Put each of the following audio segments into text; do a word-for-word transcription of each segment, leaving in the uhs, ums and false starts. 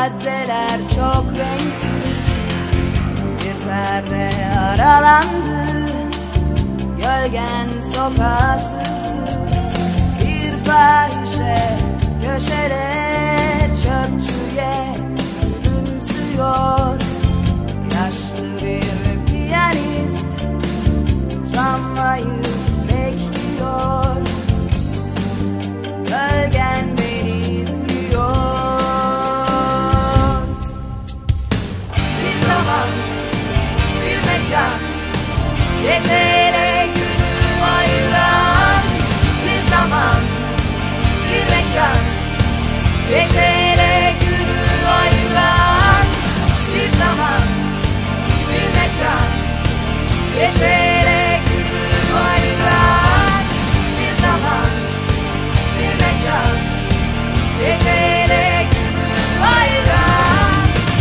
caddeler çok renksiz, bir perde aralandı, gölgen sokağa sızdı. Bir fahişe köşede çöpçüye gülümsüyor. Yaşlı bir piyanist tramvayı bekliyor. Gölgen beni izliyor. Bir zaman, bir mekan, geceyle günü ayıran. Bir zaman, bir mekan, geceyle günü ayıran. Bir zaman, bir mekan, geceyle günü ayıran. Bir zaman, bir mekan, geceyle günü ayıran.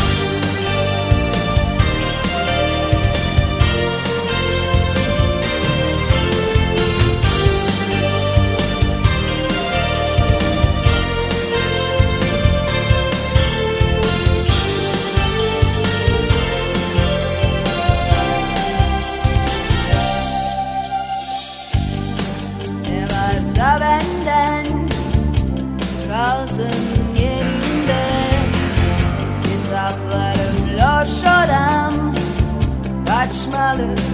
Ne varsa benden kalsın yerinde. Kitaplarım loş odam, kaçmalı